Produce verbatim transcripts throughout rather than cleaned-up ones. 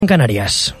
en Canarias.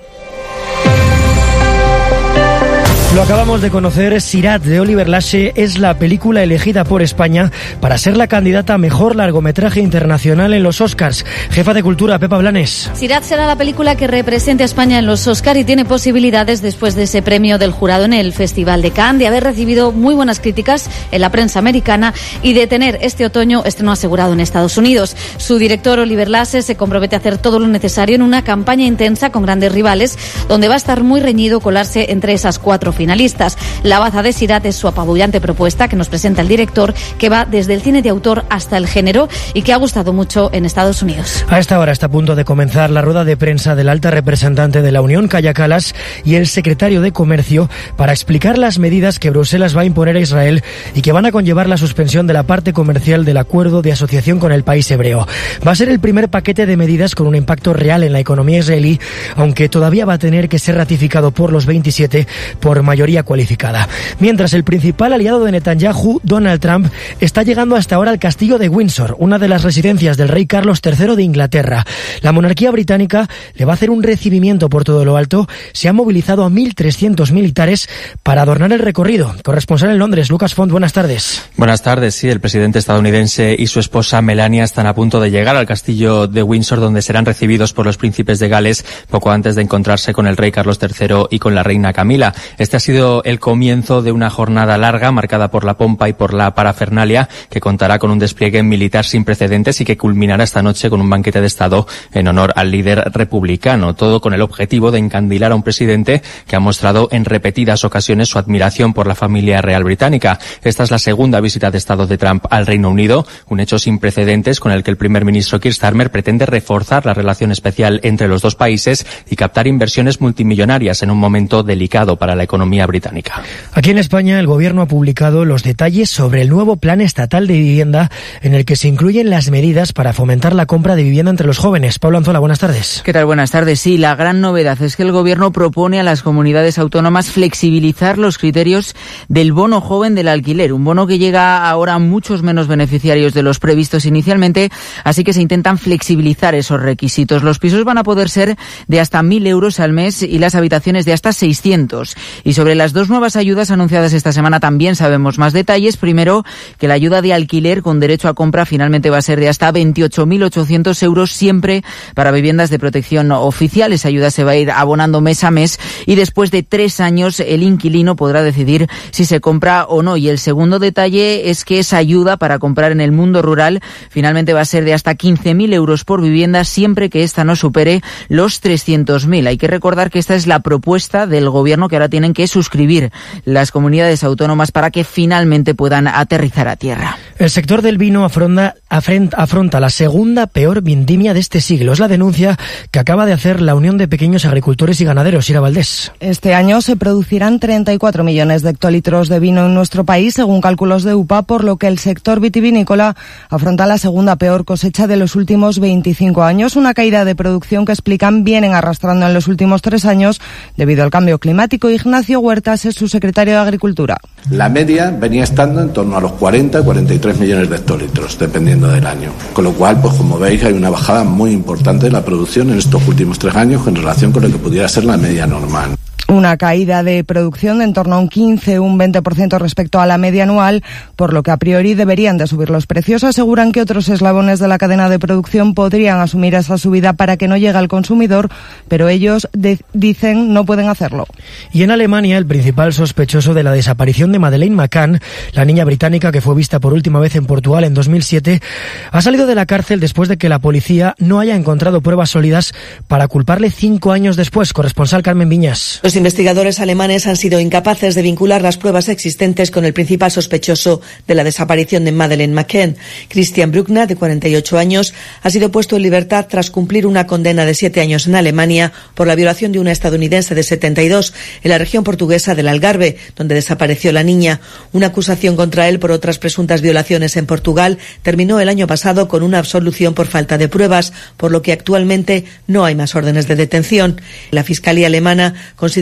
Lo acabamos de conocer, Sirat, de Oliver Lache, es la película elegida por España para ser la candidata a mejor largometraje internacional en los Oscars. Jefa de Cultura, Pepa Blanes. Sirat será la película que represente a España en los Oscars y tiene posibilidades después de ese premio del jurado en el Festival de Cannes, de haber recibido muy buenas críticas en la prensa americana y de tener este otoño estreno asegurado en Estados Unidos. Su director, Oliver Lache, se compromete a hacer todo lo necesario en una campaña intensa con grandes rivales, donde va a estar muy reñido colarse entre esas cuatro finalistas. La baza de Sirat es su apabullante propuesta que nos presenta el director, que va desde el cine de autor hasta el género y que ha gustado mucho en Estados Unidos. A esta hora está a punto de comenzar la rueda de prensa del alta representante de la Unión, Kaja Kallas, y el secretario de Comercio para explicar las medidas que Bruselas va a imponer a Israel y que van a conllevar la suspensión de la parte comercial del acuerdo de asociación con el país hebreo. Va a ser el primer paquete de medidas con un impacto real en la economía israelí, aunque todavía va a tener que ser ratificado por los veintisiete por mayoría cualificada. Mientras, el principal aliado de Netanyahu, Donald Trump, está llegando hasta ahora al castillo de Windsor, una de las residencias del rey Carlos tercero de Inglaterra. La monarquía británica le va a hacer un recibimiento por todo lo alto. Se han movilizado a mil trescientos militares para adornar el recorrido. Corresponsal en Londres, Lucas Font, buenas tardes. Buenas tardes. Sí, el presidente estadounidense y su esposa Melania están a punto de llegar al castillo de Windsor, donde serán recibidos por los príncipes de Gales poco antes de encontrarse con el rey Carlos tercero y con la reina Camila. Este ha sido el comienzo de una jornada larga marcada por la pompa y por la parafernalia, que contará con un despliegue militar sin precedentes y que culminará esta noche con un banquete de Estado en honor al líder republicano. Todo con el objetivo de encandilar a un presidente que ha mostrado en repetidas ocasiones su admiración por la familia real británica. Esta es la segunda visita de Estado de Trump al Reino Unido, un hecho sin precedentes con el que el primer ministro Keir Starmer pretende reforzar la relación especial entre los dos países y captar inversiones multimillonarias en un momento delicado para la economía británica. Aquí en España, el Gobierno ha publicado los detalles sobre el nuevo Plan Estatal de Vivienda, en el que se incluyen las medidas para fomentar la compra de vivienda entre los jóvenes. Pablo Anzola, buenas tardes. ¿Qué tal? Buenas tardes. Sí, la gran novedad es que el Gobierno propone a las comunidades autónomas flexibilizar los criterios del bono joven del alquiler, un bono que llega ahora a muchos menos beneficiarios de los previstos inicialmente, así que se intentan flexibilizar esos requisitos. Los pisos van a poder ser de hasta mil euros al mes y las habitaciones de hasta seiscientos. Y sobre las dos nuevas ayudas anunciadas esta semana también sabemos más detalles. Primero, que la ayuda de alquiler con derecho a compra finalmente va a ser de hasta veintiocho mil ochocientos euros, siempre para viviendas de protección oficial. Esa ayuda se va a ir abonando mes a mes y después de tres años el inquilino podrá decidir si se compra o no. Y el segundo detalle es que esa ayuda para comprar en el mundo rural finalmente va a ser de hasta quince mil euros por vivienda, siempre que esta no supere los trescientos mil. Hay que recordar que esta es la propuesta del Gobierno que ahora tienen que suscribir las comunidades autónomas para que finalmente puedan aterrizar a tierra. El sector del vino afronta, afronta la segunda peor vendimia de este siglo. Es la denuncia que acaba de hacer la Unión de Pequeños Agricultores y Ganaderos, Ira Valdés. Este año se producirán treinta y cuatro millones de hectolitros de vino en nuestro país, según cálculos de U P A, por lo que el sector vitivinícola afronta la segunda peor cosecha de los últimos veinticinco años. Una caída de producción que, explican, vienen arrastrando en los últimos tres años debido al cambio climático. Ignacio Huertas es su secretario de Agricultura. La media venía estando en torno a los cuarenta a cuarenta y tres millones de hectolitros, dependiendo del año. Con lo cual, pues como veis, hay una bajada muy importante de la producción en estos últimos tres años en relación con lo que pudiera ser la media normal. Una caída de producción de en torno a un quince o un veinte por ciento respecto a la media anual, por lo que a priori deberían de subir los precios. Aseguran que otros eslabones de la cadena de producción podrían asumir esa subida para que no llegue al consumidor, pero ellos de- dicen no pueden hacerlo. Y en Alemania, el principal sospechoso de la desaparición de Madeleine McCann, la niña británica que fue vista por última vez en Portugal en dos mil siete, ha salido de la cárcel después de que la policía no haya encontrado pruebas sólidas para culparle cinco años después. Corresponsal Carmen Viñas. Los investigadores alemanes han sido incapaces de vincular las pruebas existentes con el principal sospechoso de la desaparición de Madeleine McCann. Christian Bruckner, de cuarenta y ocho años, ha sido puesto en libertad tras cumplir una condena de siete años en Alemania por la violación de una estadounidense de setenta y dos en la región portuguesa del Algarve, donde desapareció la niña. Una acusación contra él por otras presuntas violaciones en Portugal terminó el año pasado con una absolución por falta de pruebas, por lo que actualmente no hay más órdenes de detención. La Fiscalía alemana considera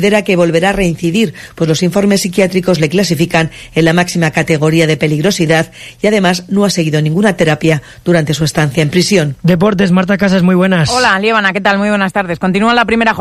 considera que volverá a reincidir, pues los informes psiquiátricos le clasifican en la máxima categoría de peligrosidad y además no ha seguido ninguna terapia durante su estancia en prisión. Deportes, Marta Casas, muy buenas. Hola, Liébana, ¿qué tal? Muy buenas tardes. Continúa la primera jornada